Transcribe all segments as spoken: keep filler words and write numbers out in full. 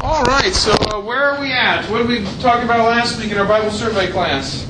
All right, so uh, where are we at? What did we talk about last week in our Bible survey class?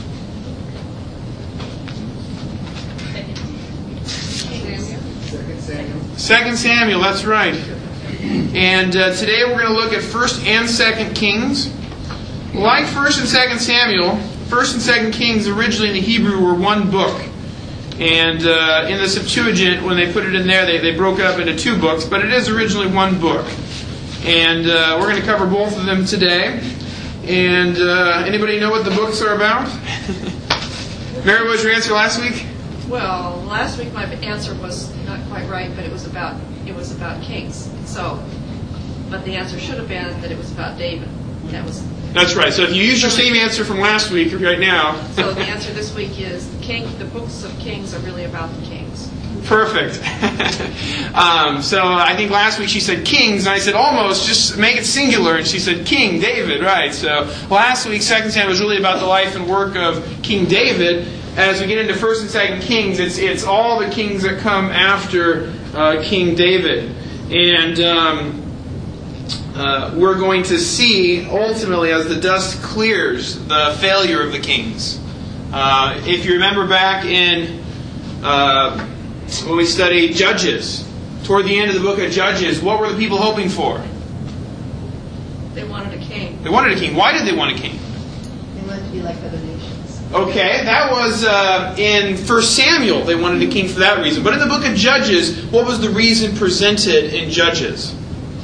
Second Samuel, that's right. And uh, today we're going to look at First and Second Kings. Like First and Second Samuel, First and Second Kings originally in the Hebrew were one book. And uh, in the Septuagint, when they put it in there, they, they broke it up into two books, but it is originally one book. And uh, we're going to cover both of them today. And uh, anybody know what the books are about? Mary, what was your answer last week? Well, last week my answer was not quite right, but it was about it was about kings. So, but the answer should have been that it was about David. That was. That's right. So if you use your same answer from last week right now. So the answer this week is king. The books of Kings are really about the kings. Perfect. um, so I think last week she said kings, and I said almost, just make it singular, and she said King David, right? So last week, Second Samuel was really about the life and work of King David. As we get into First and Second Kings, it's it's all the kings that come after uh, King David, and um, uh, we're going to see ultimately as the dust clears the failure of the kings. Uh, if you remember back in uh, when we studied Judges, toward the end of the book of Judges, what were the people hoping for? They wanted a king. They wanted a king. Why did they want a king? They wanted to be like other nations. Okay, that was uh, in First Samuel. They wanted a king for that reason. But in the book of Judges, what was the reason presented in Judges?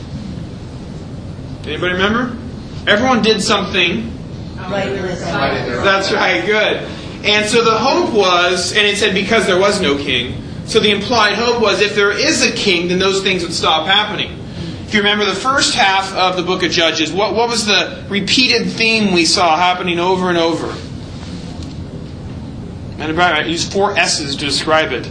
Anybody remember? Everyone did something. Right. That's right, good. And so the hope was, and it said because there was no king, so the implied hope was if there is a king, then those things would stop happening. If you remember the first half of the book of Judges, what, what was the repeated theme we saw happening over and over? And I used four S's to describe it.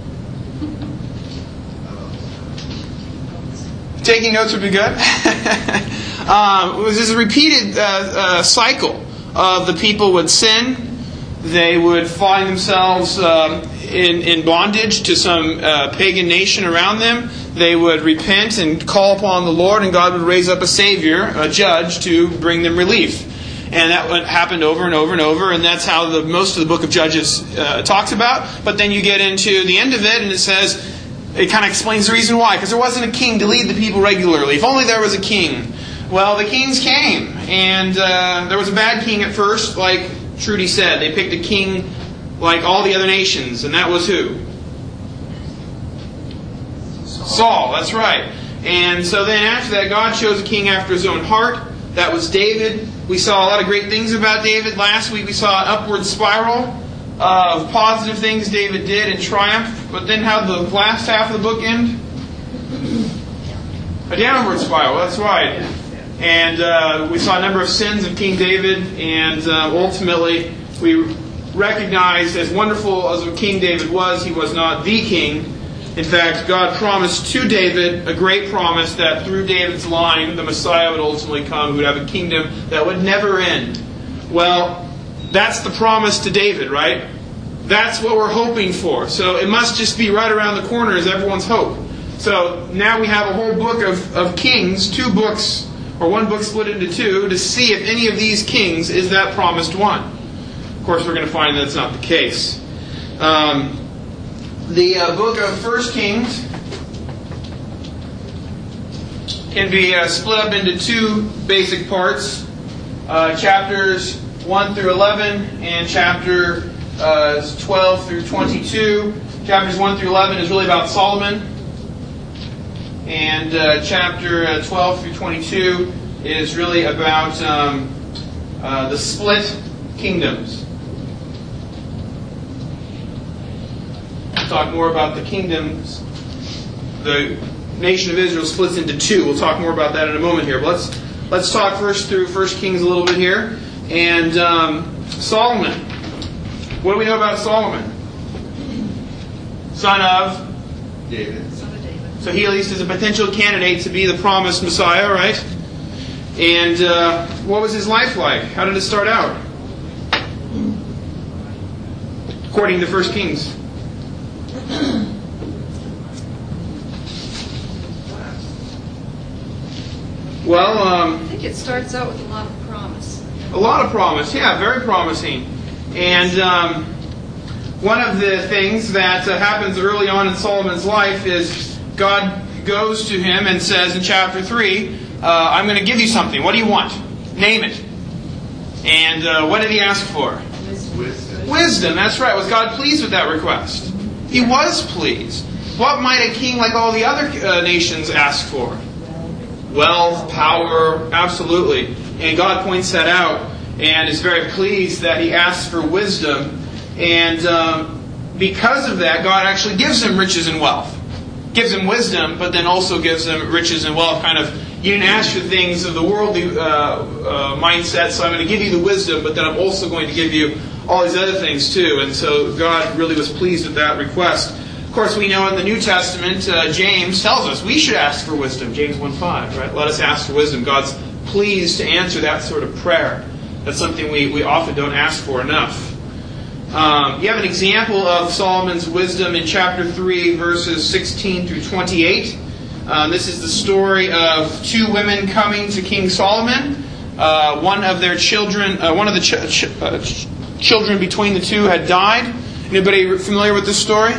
Taking notes would be good. um, it was this repeated uh, uh, cycle of the people would sin. They would find themselves um, in, in bondage to some uh, pagan nation around them. They would repent and call upon the Lord, and God would raise up a Savior, a judge, to bring them relief. And that happened over and over and over, and that's how the most of the book of Judges uh, talks about. But then you get into the end of it, and it says, it kind of explains the reason why. Because there wasn't a king to lead the people regularly. If only there was a king. Well, the kings came, and uh, there was a bad king at first, like Trudy said. They picked a king like all the other nations, and that was who? Saul, that's right. And so then after that, God chose a king after His own heart. That was David. We saw a lot of great things about David. Last week we saw an upward spiral of positive things David did in triumph. But then how the last half of the book end? A downward spiral, that's right. And uh, we saw a number of sins of King David. And uh, ultimately we recognized, as wonderful as King David was, he was not the king. In fact, God promised to David a great promise that through David's line, the Messiah would ultimately come, who would have a kingdom that would never end. Well, that's the promise to David, right? That's what we're hoping for. So it must just be right around the corner as everyone's hope. So now we have a whole book of, of kings, two books, or one book split into two, to see if any of these kings is that promised one. Of course, we're going to find that's not the case. Um... The uh, book of First Kings can be uh, split up into two basic parts. Uh, chapters one through eleven and chapter uh, twelve through twenty-two. Chapters one through eleven is really about Solomon. And uh, chapter uh, twelve through twenty-two is really about um, uh, the split kingdoms. Talk more about the kingdoms. The nation of Israel splits into two. We'll talk more about that in a moment here. But let's let's talk first through First Kings a little bit here. And um, Solomon. What do we know about Solomon? Son of David. Son of David. So he at least is a potential candidate to be the promised Messiah, right? And uh, what was his life like? How did it start out? According to First Kings. Well, um, I think it starts out with a lot of promise. a lot of promise. Yeah, very promising. And um, one of the things that uh, happens early on in Solomon's life is God goes to him and says in chapter three, uh, I'm going to give you something. What do you want? Name it. And uh, what did he ask for? Wisdom. Wisdom, that's right. Was God pleased with that request? He was pleased. What might a king like all the other uh, nations ask for? Wealth, power, absolutely. And God points that out and is very pleased that he asks for wisdom. And um, because of that, God actually gives him riches and wealth. Gives him wisdom, but then also gives him riches and wealth. Kind of, you didn't ask for things of the worldly uh, uh, mindset, so I'm going to give you the wisdom, but then I'm also going to give you all these other things too. And so God really was pleased with that request. Of course, we know in the New Testament, uh, James tells us we should ask for wisdom. James one five, right? Let us ask for wisdom. God's pleased to answer that sort of prayer. That's something we, we often don't ask for enough. Um, you have an example of Solomon's wisdom in chapter three, verses sixteen through twenty-eight. Um, this is the story of two women coming to King Solomon. Uh, one of their children, uh, one of the ch- ch- uh, ch- children between the two had died. Anybody familiar with this story?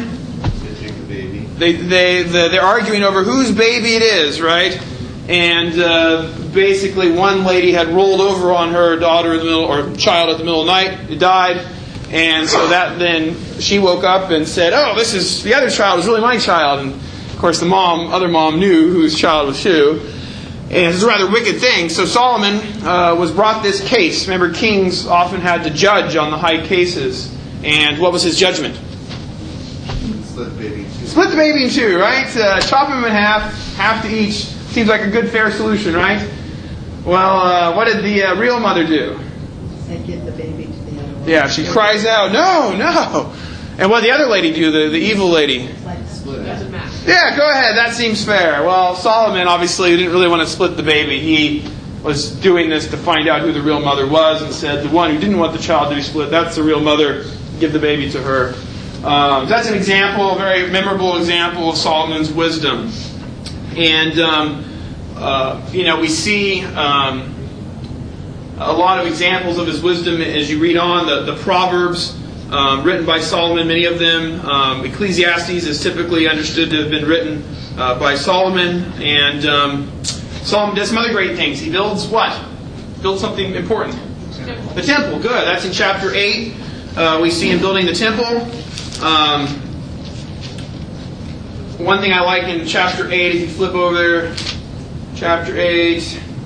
They, they, the, they're arguing over whose baby it is, right? And uh, basically one lady had rolled over on her daughter in the middle, or child at the middle of the night. It died. And so that then she woke up and said, oh, this is, the other child is really my child. And of course the mom, other mom knew whose child was who. And it's a rather wicked thing. So Solomon uh, was brought this case. Remember, kings often had to judge on the high cases. And what was his judgment? Split the baby in two. Split the baby in two, right? Uh, chop him in half, half to each. Seems like a good, fair solution, right? Well, uh, what did the uh, real mother do? Said give the baby to the other one. Yeah, she cries out, no, no. And what did the other lady do, the, the evil lady? It's like Split it. Doesn't matter. Yeah, go ahead. That seems fair. Well, Solomon obviously didn't really want to split the baby. He was doing this to find out who the real mother was and said the one who didn't want the child to be split, that's the real mother. Give the baby to her. Um, that's an example, a very memorable example of Solomon's wisdom. And, um, uh, you know, we see um, a lot of examples of his wisdom as you read on. The, the Proverbs um, written by Solomon, many of them. Um, Ecclesiastes is typically understood to have been written uh, by Solomon. And um, Solomon does some other great things. He builds what? Builds something important. Temple. The temple, good. That's in chapter eight. Uh, we see him building the temple. Um, one thing I like in chapter eight, if you flip over there, chapter eight,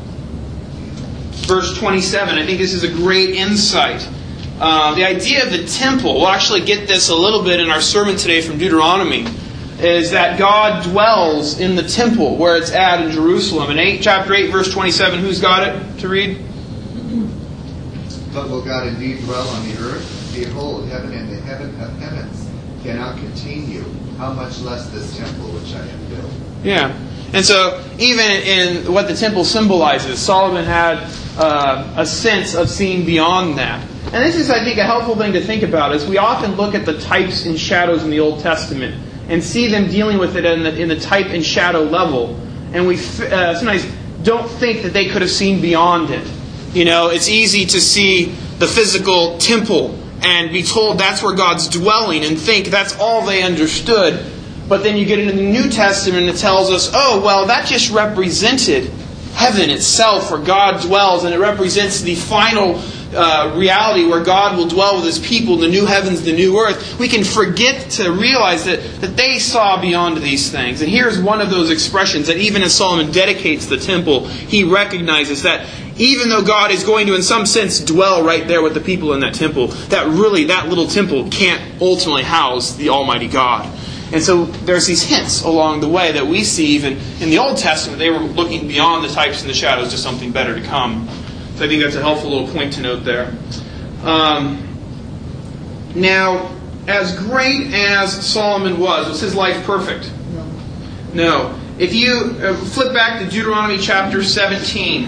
verse twenty-seven, I think this is a great insight. Uh, the idea of the temple, we'll actually get this a little bit in our sermon today from Deuteronomy, is that God dwells in the temple where it's at in Jerusalem. In eight, chapter eight, verse twenty-seven, who's got it to read? But will God indeed dwell on the earth? Behold, heaven and the heaven of heavens cannot contain you. How much less this temple which I have built? Yeah. And so, even in what the temple symbolizes, Solomon had uh, a sense of seeing beyond that. And this is, I think, a helpful thing to think about, is we often look at the types and shadows in the Old Testament and see them dealing with it in the, in the type and shadow level. And we uh, sometimes don't think that they could have seen beyond it. You know, it's easy to see the physical temple and be told that's where God's dwelling and think that's all they understood. But then you get into the New Testament and it tells us, oh, well, that just represented heaven itself where God dwells, and it represents the final uh, reality where God will dwell with His people, the new heavens, the new earth. We can forget to realize that, that they saw beyond these things. And here's one of those expressions that even as Solomon dedicates the temple, he recognizes that even though God is going to, in some sense, dwell right there with the people in that temple, that really, that little temple can't ultimately house the Almighty God. And so there's these hints along the way that we see even in the Old Testament. They were looking beyond the types and the shadows to something better to come. So I think that's a helpful little point to note there. Um, now, as great as Solomon was, was his life perfect? No. No. If you uh, flip back to Deuteronomy chapter seventeen.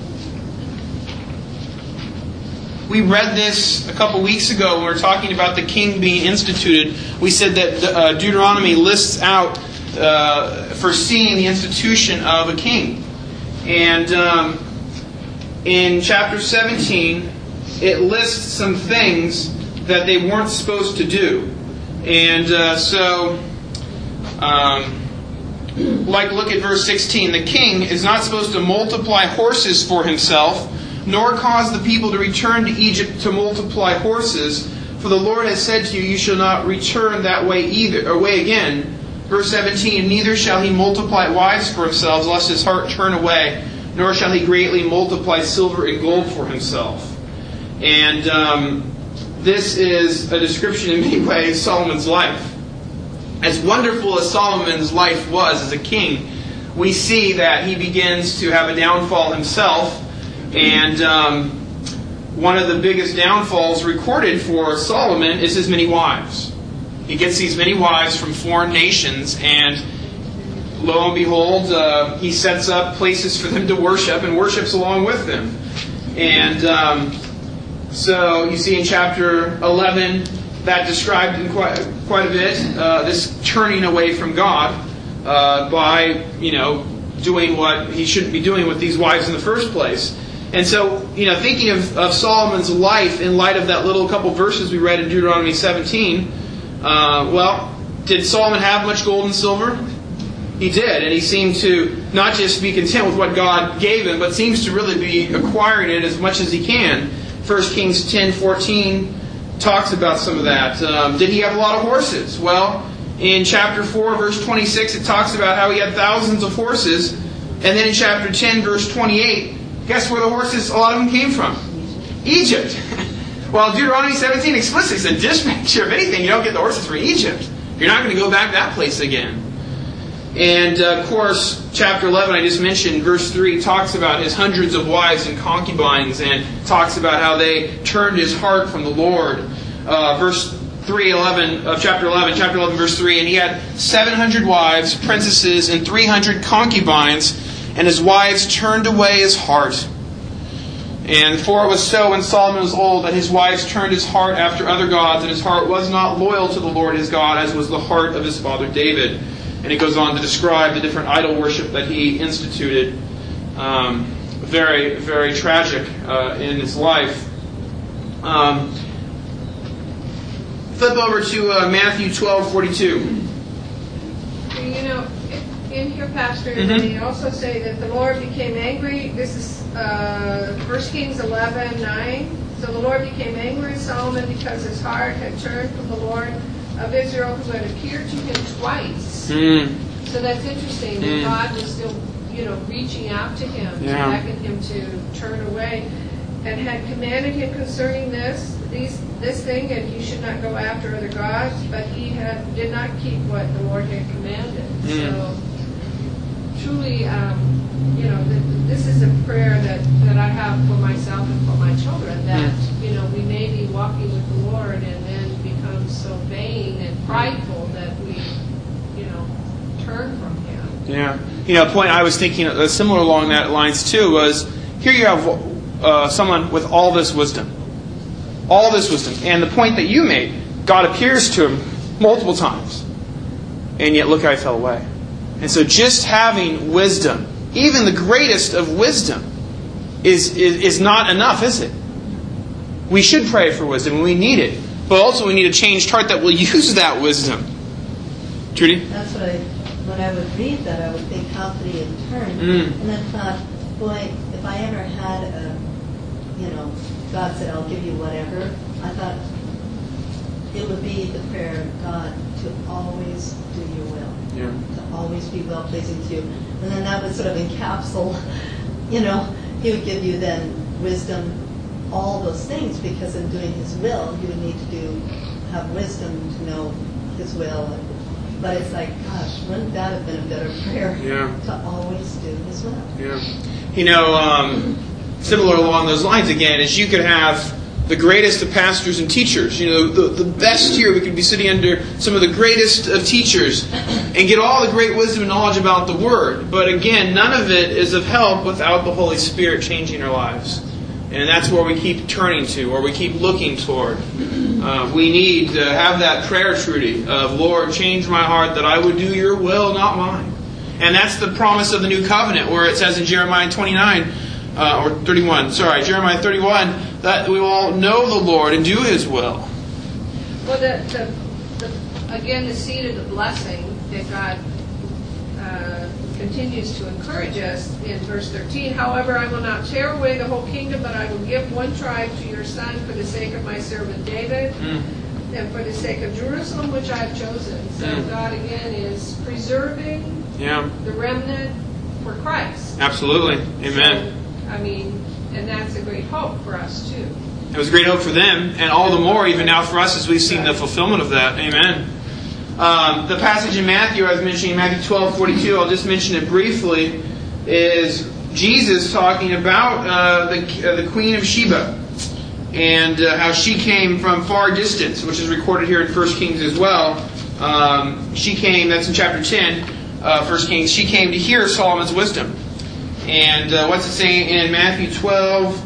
We read this a couple weeks ago when we were talking about the king being instituted. We said that uh, Deuteronomy lists out uh, foreseeing the institution of a king. And um, in chapter seventeen, it lists some things that they weren't supposed to do. And uh, so, um, like look at verse sixteen. The king is not supposed to multiply horses for himself, nor cause the people to return to Egypt to multiply horses. For the Lord has said to you, you shall not return that way either, or way again. Verse seventeen, neither shall he multiply wives for himself, lest his heart turn away, nor shall he greatly multiply silver and gold for himself. And um, this is a description in many ways of Solomon's life. As wonderful as Solomon's life was as a king, we see that he begins to have a downfall himself. And um, one of the biggest downfalls recorded for Solomon is his many wives. He gets these many wives from foreign nations, and lo and behold, uh, he sets up places for them to worship and worships along with them. And um, so you see in chapter eleven, that described in quite, quite a bit, uh, this turning away from God uh, by, you know, doing what he shouldn't be doing with these wives in the first place. And so, you know, thinking of, of Solomon's life in light of that little couple verses we read in Deuteronomy seventeen, uh, well, did Solomon have much gold and silver? He did, and he seemed to not just be content with what God gave him, but seems to really be acquiring it as much as he can. First Kings ten fourteen talks about some of that. Um, did he have a lot of horses? Well, in chapter four, verse twenty-six, it talks about how he had thousands of horses. And then in chapter ten, verse twenty-eight, guess where the horses, a lot of them came from? Egypt. Well, Deuteronomy seventeen explicitly said, just make sure, if anything, you don't get the horses from Egypt. You're not going to go back that place again. And, uh, of course, chapter eleven, I just mentioned, verse three, talks about his hundreds of wives and concubines, and talks about how they turned his heart from the Lord. Uh, verse three, eleven of chapter eleven, chapter eleven, verse three, and he had seven hundred wives, princesses, and three hundred concubines, and his wives turned away his heart. And for it was so when Solomon was old that his wives turned his heart after other gods, and his heart was not loyal to the Lord his God, as was the heart of his father David. And it goes on to describe the different idol worship that he instituted. Um, very, very tragic uh, in his life. Um, flip over to uh, Matthew twelve forty-two. You know, in here, Pastor, Mm-hmm. they also say that the Lord became angry. This is uh, First Kings eleven nine. So the Lord became angry with Solomon because his heart had turned from the Lord of Israel, who had appeared to him twice. Mm. So that's interesting that Mm. God was still, you know, reaching out to him Yeah. to beckon him to turn away, and had commanded him concerning this, these, this thing, and he should not go after other gods. But he had did not keep what the Lord had commanded. Mm. So truly, um, you know, th- this is a prayer that, that I have for myself and for my children. That you know, we may be walking with the Lord and then become so vain and prideful that we, you know, turn from Him. Yeah. You know, a point I was thinking uh, similar along that lines too was, here you have uh, someone with all this wisdom. All this wisdom. And the point that you made, God appears to him multiple times. And yet look how he fell away. And so just having wisdom, even the greatest of wisdom, is, is, is not enough, is it? We should pray for wisdom and we need it. But also we need a changed heart that will use that wisdom. Trudy? That's what I, when I would read that, I would think, how could he have turned? Mm. And I thought, boy, if I ever had a, you know, God said, I'll give you whatever, I thought it would be the prayer of God to always do your will. Yeah. To always be well-pleasing to you. And then that would sort of encapsulate, you know, He would give you then wisdom, all those things, because in doing His will, you would need to do, have wisdom to know His will. But it's like, gosh, wouldn't that have been a better prayer? Yeah. To always do His will. Yeah. You know, um, similar along those lines again, is you could have the greatest of pastors and teachers. You know, the, the best here, we could be sitting under some of the greatest of teachers and get all the great wisdom and knowledge about the Word. But again, none of it is of help without the Holy Spirit changing our lives. And that's where we keep turning to, or we keep looking toward. Uh, we need to have that prayer, Trudy, of, Lord, change my heart that I would do your will, not mine. And that's the promise of the new covenant, where it says in Jeremiah twenty-nine, uh, or thirty-one, sorry, Jeremiah thirty-one, that we will all know the Lord and do His will. Well, the, the, the, again, the seed of the blessing that God uh, continues to encourage us in verse thirteen. However, I will not tear away the whole kingdom, but I will give one tribe to your son for the sake of my servant David, mm. and for the sake of Jerusalem, which I have chosen. So mm. God, again, is preserving yeah. the remnant for Christ. Absolutely. Amen. So, I mean, and that's a great hope for us, too. It was a great hope for them, and all the more even now for us as we've seen the fulfillment of that. Amen. Um, the passage in Matthew, I was mentioning, Matthew twelve forty-two, I'll just mention it briefly, is Jesus talking about uh, the, uh, the Queen of Sheba, and uh, how she came from far distance, which is recorded here in First Kings as well. Um, she came, that's in chapter ten, uh, First Kings, she came to hear Solomon's wisdom. And uh, what's it saying in Matthew twelve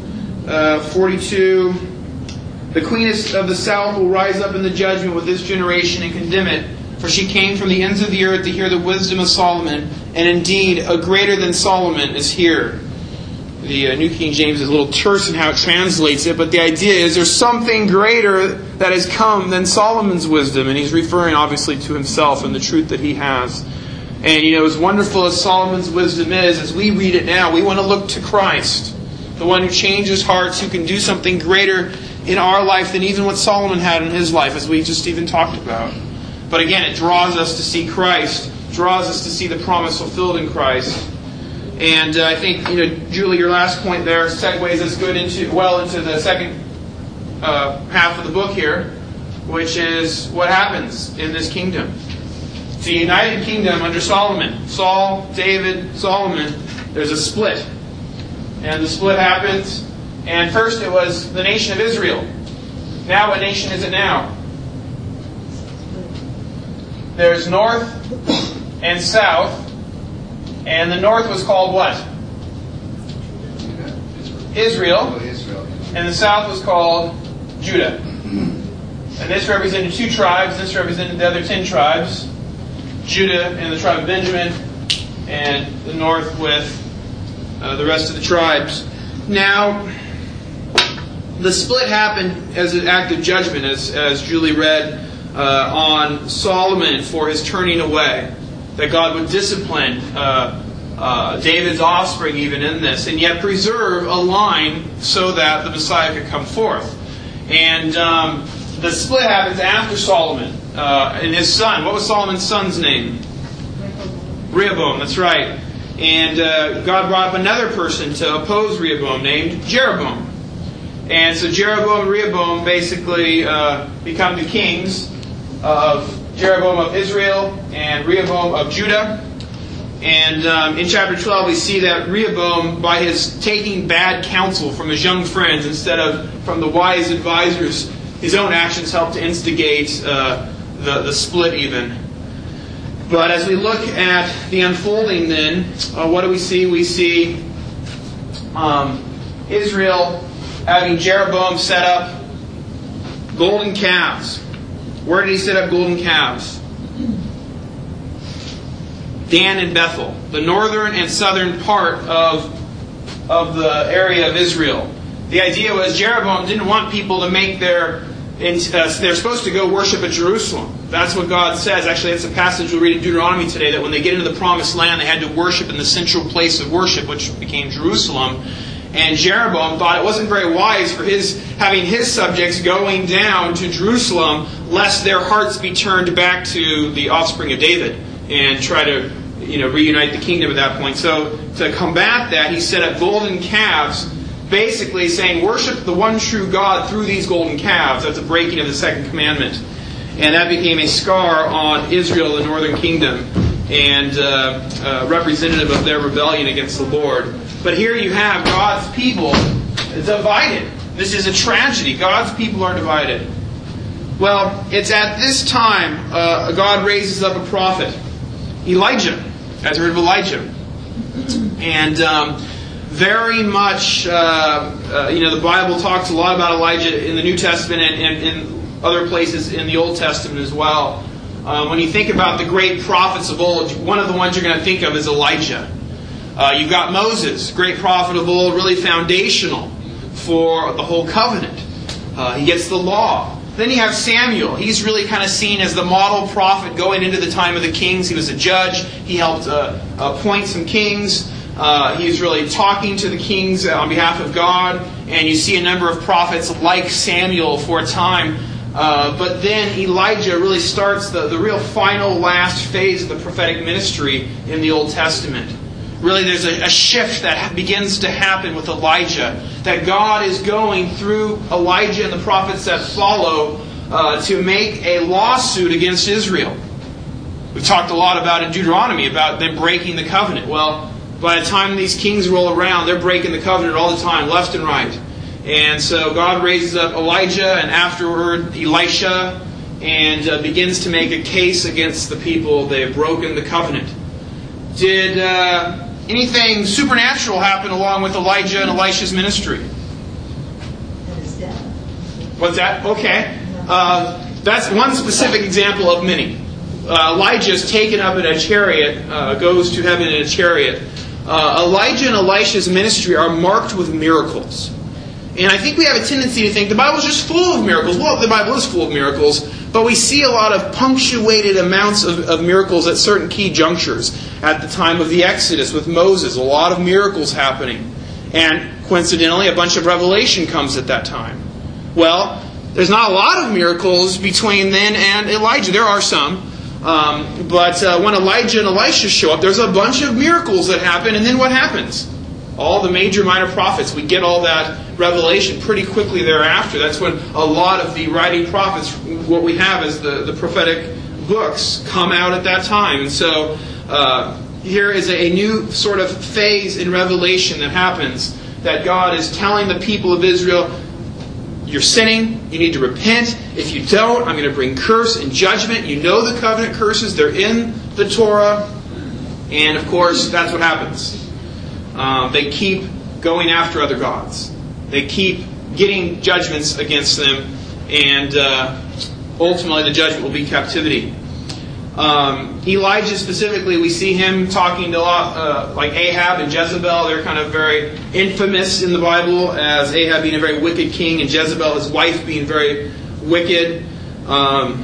forty-two? The queen of the south will rise up in the judgment with this generation and condemn it, for she came from the ends of the earth to hear the wisdom of Solomon, and indeed a greater than Solomon is here. The uh, New King James is a little terse in how it translates it, but the idea is there's something greater that has come than Solomon's wisdom, and he's referring obviously to himself and the truth that he has. And you know, as wonderful as Solomon's wisdom is, as we read it now, we want to look to Christ, the one who changes hearts, who can do something greater in our life than even what Solomon had in his life, as we just even talked about. But again, it draws us to see Christ, draws us to see the promise fulfilled in Christ. And uh, I think, you know, Julie, your last point there segues us good into well into the second uh, half of the book here, which is what happens in this kingdom. It's a united kingdom under Solomon. Saul, David, Solomon. There's a split. And the split happens. And first it was the nation of Israel. Now what nation is it now? There's north and south. And the north was called what? Israel. And the south was called Judah. And this represented two tribes. This represented the other ten tribes. Judah and the tribe of Benjamin, and the north with uh, the rest of the tribes. Now, the split happened as an act of judgment, as, as Julie read uh, on Solomon for his turning away. That God would discipline uh, uh, David's offspring even in this, and yet preserve a line so that the Messiah could come forth. And um, the split happens after Solomon uh, and his son. What was Solomon's son's name? Rehoboam. Rehoboam, that's right. And uh, God brought up another person to oppose Rehoboam named Jeroboam. And so Jeroboam and Rehoboam basically uh, become the kings of Jeroboam of Israel and Rehoboam of Judah. And um, in chapter twelve we see that Rehoboam, by his taking bad counsel from his young friends instead of from the wise advisors, his own actions helped to instigate uh, the, the split even. But as we look at the unfolding then, uh, what do we see? We see um, Israel having Jeroboam set up golden calves. Where did he set up golden calves? Dan and Bethel, the northern and southern part of, of the area of Israel. The idea was Jeroboam didn't want people to make their... Uh, they're supposed to go worship at Jerusalem. That's what God says. Actually, that's a passage we'll read in Deuteronomy today, that when they get into the promised land, they had to worship in the central place of worship, which became Jerusalem. And Jeroboam thought it wasn't very wise for his having his subjects going down to Jerusalem, lest their hearts be turned back to the offspring of David and try to, you know, reunite the kingdom at that point. So to combat that, he set up golden calves, basically saying, worship the one true God through these golden calves. That's a breaking of the second commandment. And that became a scar on Israel, the northern kingdom, and uh, uh, representative of their rebellion against the Lord. But here you have God's people divided. This is a tragedy. God's people are divided. Well, it's at this time uh, God raises up a prophet, Elijah. You guys heard of Elijah? And um, very much, uh, uh, you know, the Bible talks a lot about Elijah in the New Testament and in other places in the Old Testament as well. Um, when you think about the great prophets of old, one of the ones you're going to think of is Elijah. Uh, you've got Moses, great prophet of old, really foundational for the whole covenant. Uh, he gets the law. Then you have Samuel. He's really kind of seen as the model prophet going into the time of the kings. He was a judge. He helped uh, appoint some kings. Uh, he's really talking to the kings on behalf of God. And you see a number of prophets like Samuel for a time. Uh, but then Elijah really starts the, the real final last phase of the prophetic ministry in the Old Testament. Really, there's a, a shift that begins to happen with Elijah. That God is going through Elijah and the prophets that follow uh, to make a lawsuit against Israel. We've talked a lot about in Deuteronomy about them breaking the covenant. Well, by the time these kings roll around, they're breaking the covenant all the time, left and right. And so God raises up Elijah and afterward Elisha and uh, begins to make a case against the people. They have broken the covenant. Did uh, anything supernatural happen along with Elijah and Elisha's ministry? And his death. What's that? Okay. Uh, that's one specific example of many. Uh, Elijah is taken up in a chariot, uh, goes to heaven in a chariot. Uh, Elijah and Elisha's ministry are marked with miracles. And I think we have a tendency to think the Bible is just full of miracles. Well, the Bible is full of miracles, but we see a lot of punctuated amounts of, of miracles at certain key junctures. At the time of the Exodus with Moses, a lot of miracles happening. And coincidentally, a bunch of revelation comes at that time. Well, there's not a lot of miracles between then and Elijah. There are some. Um, but uh, when Elijah and Elisha show up, there's a bunch of miracles that happen. And then what happens? All the major minor prophets, we get all that revelation pretty quickly thereafter. That's when a lot of the writing prophets, what we have is the, the prophetic books, come out at that time. And so uh, here is a, a new sort of phase in Revelation that happens, that God is telling the people of Israel, you're sinning, you need to repent. If you don't, I'm going to bring curse and judgment. You know the covenant curses, they're in the Torah. And of course, that's what happens. Um, they keep going after other gods. They keep getting judgments against them. And uh, ultimately the judgment will be captivity. Um, Elijah specifically, we see him talking to a lot, uh, like Ahab and Jezebel. They're kind of very infamous in the Bible as Ahab being a very wicked king and Jezebel, his wife, being very wicked. Um,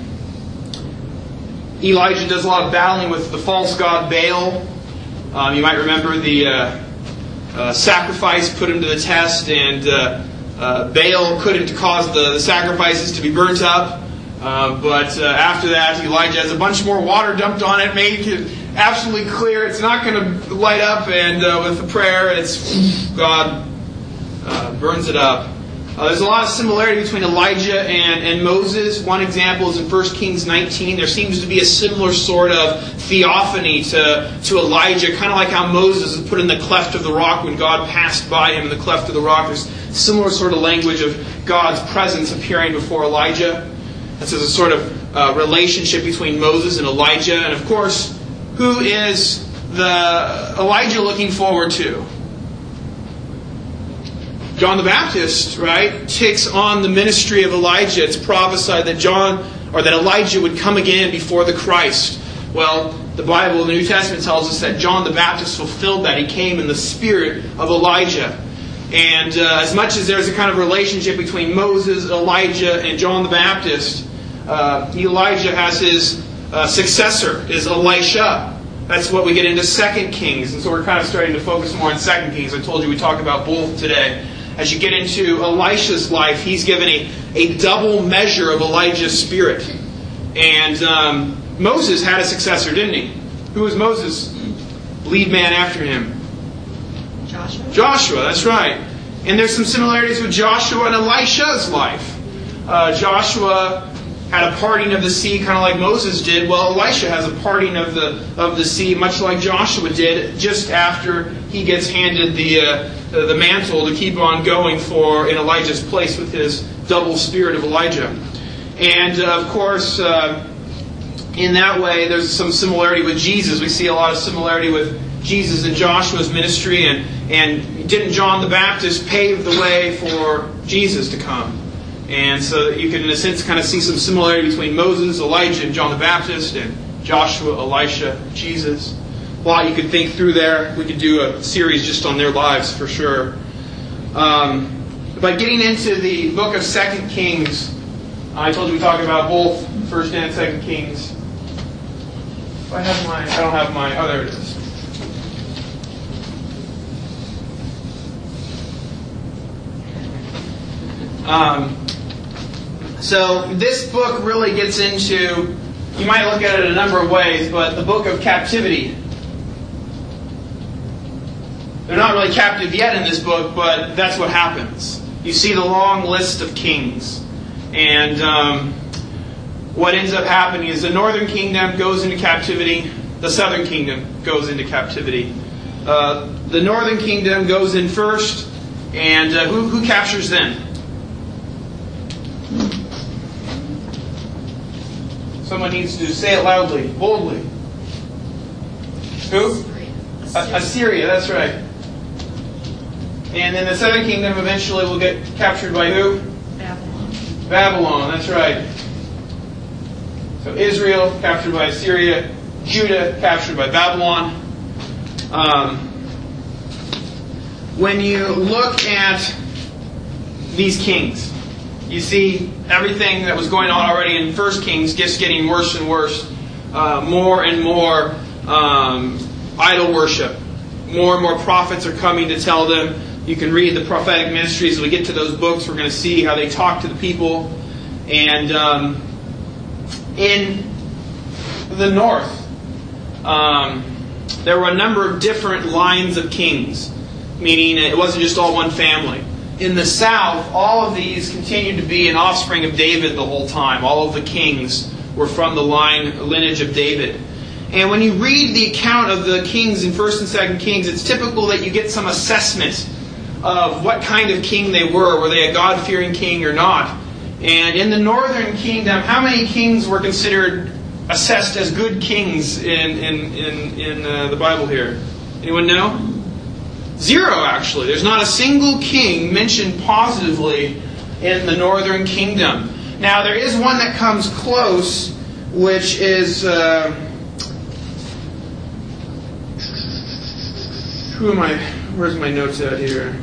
Elijah does a lot of battling with the false god Baal. Um, you might remember the uh, uh, sacrifice put him to the test, and uh, uh, Baal couldn't cause the, the sacrifices to be burnt up. Uh, but uh, after that, Elijah has a bunch more water dumped on it, made it absolutely clear it's not going to light up, and uh, with the prayer, it's God uh, burns it up. Uh, there's a lot of similarity between Elijah and, and Moses. One example is in First Kings nineteen. There seems to be a similar sort of theophany to, to Elijah, kind of like how Moses is put in the cleft of the rock when God passed by him in the cleft of the rock. There's similar sort of language of God's presence appearing before Elijah. And so there's a sort of uh, relationship between Moses and Elijah. And of course, who is the Elijah looking forward to? John the Baptist, right, takes on the ministry of Elijah. It's prophesied that John, or that Elijah would come again before the Christ. Well, the Bible, the New Testament tells us that John the Baptist fulfilled that. He came in the spirit of Elijah. And uh, as much as there's a kind of relationship between Moses, Elijah, and John the Baptist, uh, Elijah has his uh, successor, is Elisha. That's what we get into Second Kings. And so we're kind of starting to focus more on Second Kings. I told you we talk about both today. As you get into Elisha's life, he's given a, a double measure of Elijah's spirit. And um, Moses had a successor, didn't he? Who was Moses' lead man after him? Joshua. Joshua, that's right. And there's some similarities with Joshua and Elisha's life. Uh, Joshua had a parting of the sea, kind of like Moses did. Well, Elisha has a parting of the of the sea, much like Joshua did, just after he gets handed the uh, the mantle to keep on going for in Elijah's place with his double spirit of Elijah. And uh, of course, uh, in that way, there's some similarity with Jesus. We see a lot of similarity with Jesus and Joshua's ministry, and, and didn't John the Baptist pave the way for Jesus to come? And so that you can, in a sense, kind of see some similarity between Moses, Elijah, and John the Baptist, and Joshua, Elisha, Jesus. A lot you could think through there. We could do a series just on their lives for sure. Um, but getting into the book of Second Kings, I told you we talk about both First and Second Kings. If I have my, I don't have my, oh, there it is. Um, so this book really gets into, you might look at it a number of ways, but the book of captivity. They're not really captive yet in this book, but that's what happens. You see the long list of kings. And um, what ends up happening is the northern kingdom goes into captivity. The southern kingdom goes into captivity. Uh, the northern kingdom goes in first. And uh, who, who captures them? Someone needs to say it loudly, boldly. Who? Assyria. Assyria, that's right. And then the southern kingdom eventually will get captured by who? Babylon. Babylon, that's right. So Israel captured by Assyria, Judah captured by Babylon. Um, when you look at these kings, you see everything that was going on already in First Kings just getting worse and worse. Uh, more and more um, idol worship. More and more prophets are coming to tell them. You can read the prophetic ministries. As we get to those books, we're going to see how they talk to the people. And um, in the north, um, there were a number of different lines of kings. Meaning it wasn't just all one family. In the south, all of these continued to be an offspring of David the whole time. All of the kings were from the line, lineage of David. And when you read the account of the kings in First and Second Kings, it's typical that you get some assessment of what kind of king they were. Were they a God-fearing king or not? And in the northern kingdom, how many kings were considered assessed as good kings in, in, in, in uh, the Bible here? Anyone know? Zero, actually. There's not a single king mentioned positively in the northern kingdom. Now, there is one that comes close, which is... Uh, who am I... Where's my notes at here?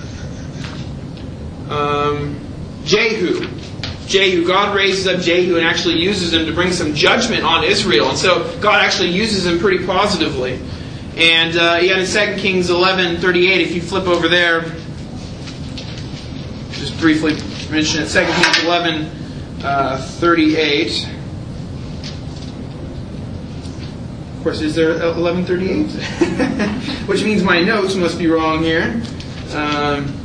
Um, Jehu. Jehu. God raises up Jehu and actually uses him to bring some judgment on Israel. And so God actually uses him pretty positively. And uh, yet in Second Kings eleven thirty-eight, if you flip over there, just briefly mention it, Second Kings eleven thirty-eight. Of course, is there eleven thirty-eight? Which means my notes must be wrong here. Um,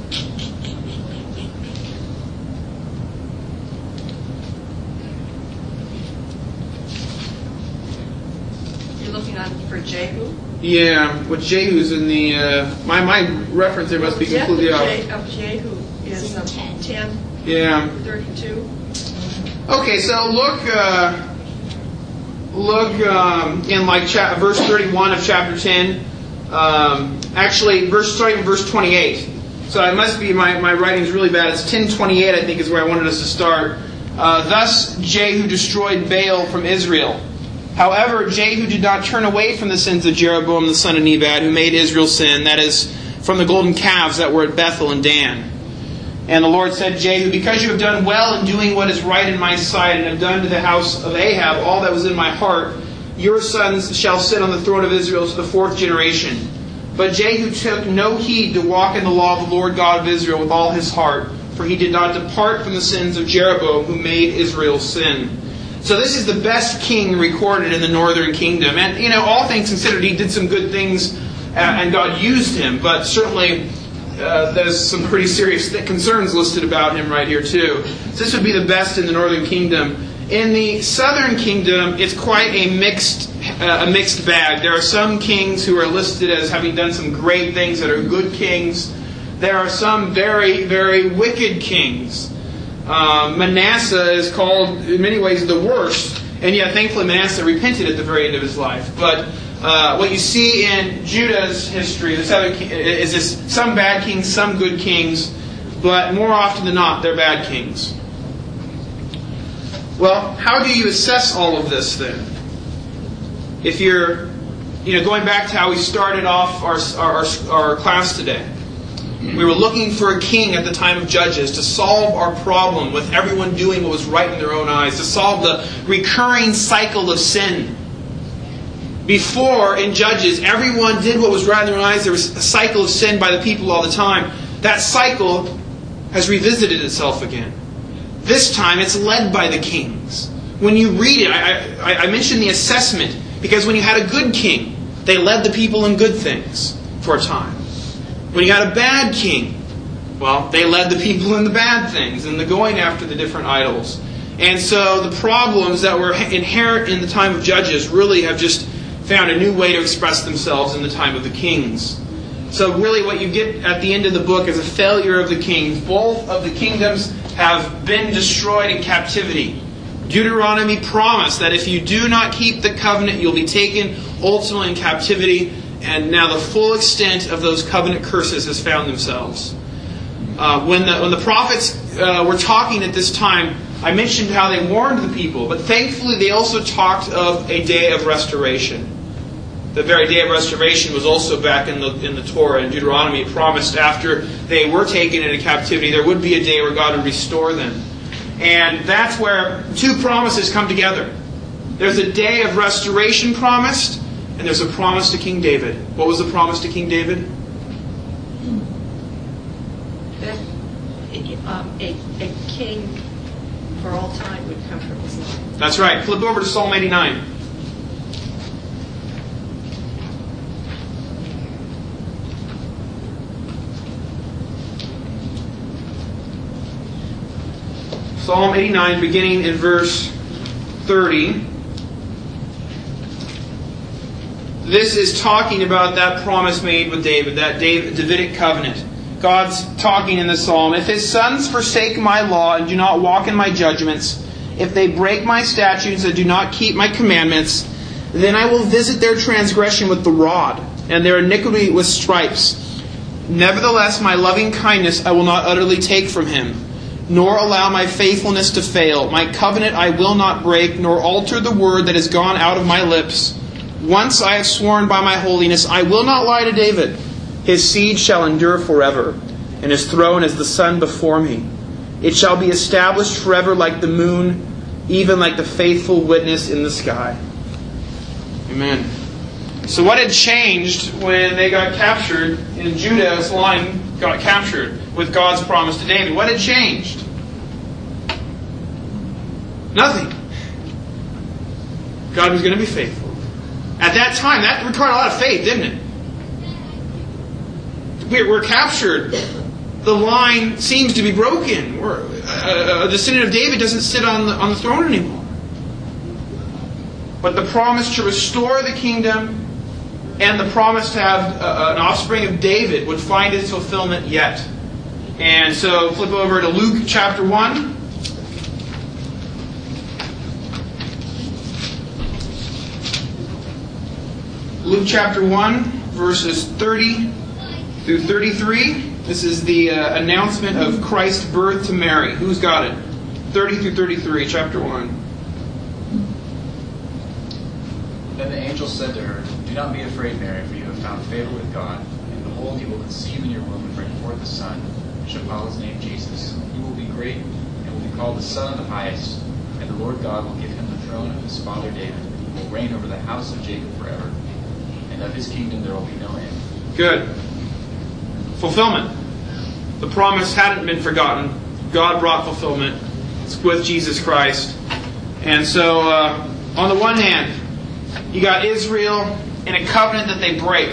You're looking on for Jehu? Yeah, what Jehu's in the... Uh, my, my reference there must be Death completely of off. Je- of Jehu is um, ten Yeah. thirty-two. Okay, so look... Uh, Look um, in like cha- verse thirty-one of chapter ten. Um, actually, verse starting in verse twenty-eight. So it must be my, my writing's really bad. It's ten twenty-eight, I think, is where I wanted us to start. Uh, Thus Jehu destroyed Baal from Israel. However, Jehu did not turn away from the sins of Jeroboam the son of Nebat, who made Israel sin. That is, from the golden calves that were at Bethel and Dan. And the Lord said to Jehu, because you have done well in doing what is right in my sight, and have done to the house of Ahab all that was in my heart, your sons shall sit on the throne of Israel to the fourth generation. But Jehu took no heed to walk in the law of the Lord God of Israel with all his heart, for he did not depart from the sins of Jeroboam, who made Israel sin. So this is the best king recorded in the northern kingdom. And, you know, all things considered, he did some good things, and God used him, but certainly... Uh, there's some pretty serious th- concerns listed about him right here too. So this would be the best in the northern kingdom. In the southern kingdom, it's quite a mixed uh, a mixed bag. There are some kings who are listed as having done some great things that are good kings. There are some very, very wicked kings. Uh, Manasseh is called, in many ways, the worst. And yet, thankfully, Manasseh repented at the very end of his life. But Uh, what you see in Judah's history, the southern is this, some bad kings, some good kings, but more often than not, they're bad kings. Well, how do you assess all of this then? If you're, you know, going back to how we started off our, our, our class today. We were looking for a king at the time of Judges to solve our problem with everyone doing what was right in their own eyes, to solve the recurring cycle of sin. Before, in Judges, everyone did what was right in their own eyes. There was a cycle of sin by the people all the time. That cycle has revisited itself again. This time, it's led by the kings. When you read it, I, I, I mentioned the assessment, because when you had a good king, they led the people in good things for a time. When you had a bad king, well, they led the people in the bad things and the going after the different idols. And so the problems that were inherent in the time of Judges really have just found a new way to express themselves in the time of the kings. So really what you get at the end of the book is a failure of the kings. Both of the kingdoms have been destroyed in captivity. Deuteronomy promised that if you do not keep the covenant, you'll be taken ultimately in captivity. And now the full extent of those covenant curses has found themselves. Uh, when, the, when the prophets uh, were talking at this time, I mentioned how they warned the people. But thankfully they also talked of a day of restoration. The very day of restoration was also back in the, in the Torah and Deuteronomy. It promised after they were taken into captivity, there would be a day where God would restore them. And that's where two promises come together. There's a day of restoration promised, and there's a promise to King David. What was the promise to King David? That um, a, a king for all time would come from his line. That's right. Flip over to Psalm eighty-nine. Psalm eighty-nine, beginning in verse thirty. This is talking about that promise made with David, that Davidic covenant. God's talking in the psalm. If his sons forsake my law and do not walk in my judgments, if they break my statutes and do not keep my commandments, then I will visit their transgression with the rod and their iniquity with stripes. Nevertheless, my loving kindness I will not utterly take from him, nor allow my faithfulness to fail. My covenant I will not break, nor alter the word that has gone out of my lips. Once I have sworn by my holiness, I will not lie to David. His seed shall endure forever, and his throne is the sun before me. It shall be established forever like the moon, even like the faithful witness in the sky. Amen. So what had changed when they got captured, and Judah's line got captured with God's promise to David? What had changed? Nothing. God was going to be faithful. At that time, that required a lot of faith, didn't it? We're, we're captured. The line seems to be broken. We're, a, a descendant of David doesn't sit on the, on the throne anymore. But the promise to restore the kingdom and the promise to have a, an offspring of David would find its fulfillment yet. And so flip over to Luke chapter one. Luke chapter one, verses thirty through thirty-three. This is the uh, announcement of Christ's birth to Mary. Who's got it? thirty through thirty-three, chapter one. Then the angel said to her, "Do not be afraid, Mary, for you have found favor with God. And behold, you will conceive in your womb and bring forth a son, and shall call his name Jesus. He will be great, and will be called the Son of the Highest. And the Lord God will give him the throne of his father David, and will reign over the house of Jacob forever. And of his kingdom there will be no end." Good. Fulfillment. The promise hadn't been forgotten. God brought fulfillment. It's with Jesus Christ. And so, uh, on the one hand, you got Israel in a covenant that they break.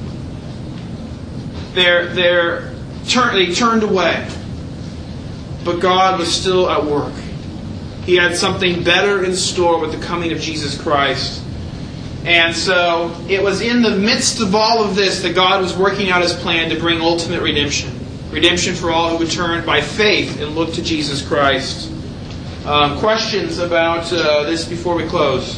They're, they're turn, they turned away. But God was still at work. He had something better in store with the coming of Jesus Christ. And so it was in the midst of all of this that God was working out His plan to bring ultimate redemption. Redemption for all who would turn by faith and look to Jesus Christ. Um, questions about uh, this before we close?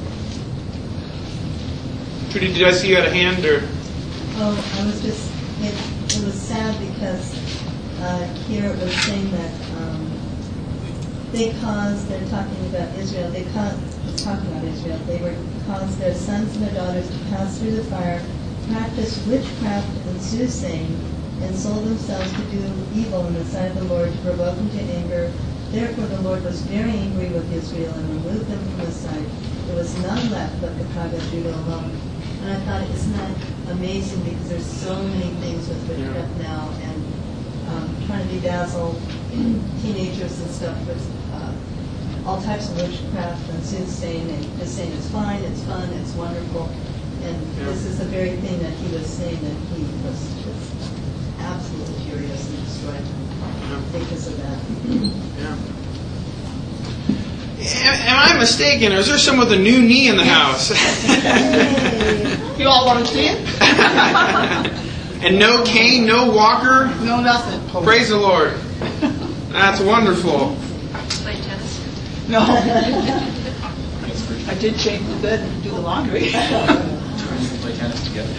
Trudy, did I see you had a hand? Or? Oh, I was just, it, it was sad because uh, here it was saying that um, they caused, they're talking about Israel, they caused, talking about Israel, they were caused their sons and their daughters to pass through the fire, practice witchcraft and soothsaying, and sold themselves to do evil in the sight of the Lord to provoke him to anger. Therefore the Lord was very angry with Israel and removed them from his sight. There was none left but the tribe of Judah alone. And I thought, isn't that amazing, because there's so many things with witchcraft Yeah. now, and um, trying to bedazzle teenagers and stuff with uh, all types of witchcraft and soothsaying, and just saying it's fine, it's fun, it's wonderful. And Yeah. this is the very thing that he was saying that he was just absolutely furious and destroyed because of that. Yeah. Am, am I mistaken, or is there someone with a new knee in the house? You all want to see it? And no cane, no walker? No, nothing. Praise the Lord. That's wonderful. Play tennis. No. I did change the bed and do the laundry. Play tennis together.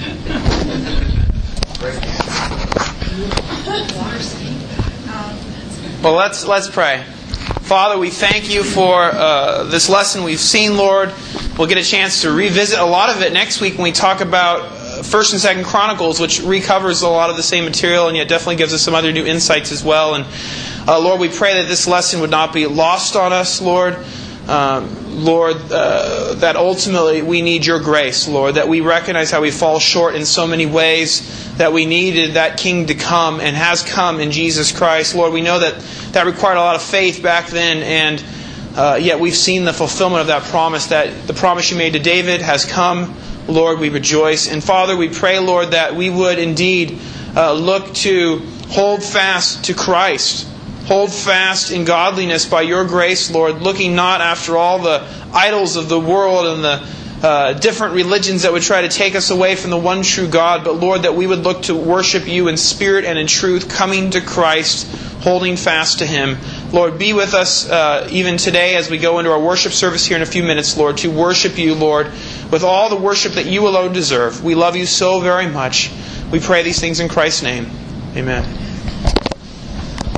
Well, let's let's pray. Father, we thank you for uh, this lesson we've seen, Lord. We'll get a chance to revisit a lot of it next week when we talk about uh, First and Second Chronicles, which recovers a lot of the same material and yet definitely gives us some other new insights as well. And uh, Lord, we pray that this lesson would not be lost on us, Lord. Um, Lord, uh, that ultimately we need your grace, Lord, that we recognize how we fall short in so many ways, that we needed that King to come and has come in Jesus Christ. Lord, we know that that required a lot of faith back then, and uh, yet we've seen the fulfillment of that promise, that the promise you made to David has come. Lord, we rejoice. And Father, we pray, Lord, that we would indeed uh, look to hold fast to Christ. Hold fast in godliness by your grace, Lord, looking not after all the idols of the world and the uh, different religions that would try to take us away from the one true God, but Lord, that we would look to worship you in spirit and in truth, coming to Christ, holding fast to Him. Lord, be with us uh, even today as we go into our worship service here in a few minutes, Lord, to worship you, Lord, with all the worship that you alone deserve. We love you so very much. We pray these things in Christ's name. Amen.